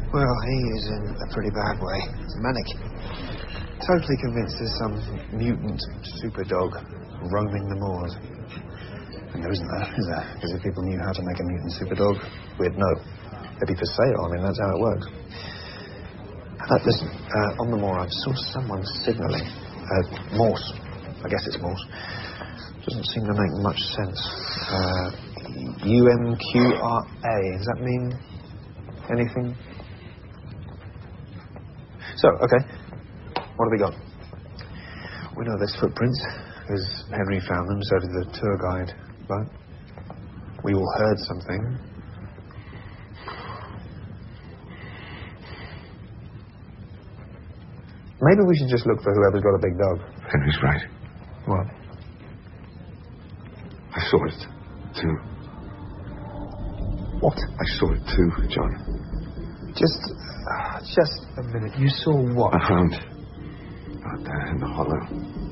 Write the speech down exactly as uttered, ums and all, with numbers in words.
Well, he is in a pretty bad way. He's manic. Totally convinced there's some mutant super dog roaming the moors. And there isn't there, is there? Because if people knew how to make a mutant super dog, we'd know. They'd be for sale. I mean, that's how it works. Uh, listen, uh, on the moor, I saw someone signalling. Uh, Morse. I guess it's Morse. Doesn't seem to make much sense. Uh, U M Q R A. Does that mean anything? So, okay. What have we got? We know there's footprints, because Henry found them, so did the tour guide. But we all heard something. Maybe we should just look for whoever's got a big dog. Henry's right. What? I saw it, too. What? I saw it, too, John. Just... Uh, just a minute. You saw what? I found... out there in the hollow.